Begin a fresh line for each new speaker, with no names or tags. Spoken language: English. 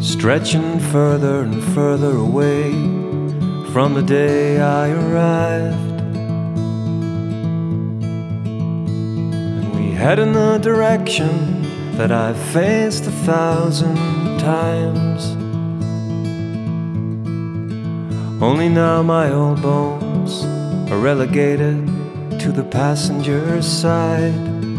stretching further and further away from the day I arrived. And we head in the direction that I've faced 1,000 times. Only now my old bones are relegated to the passenger side.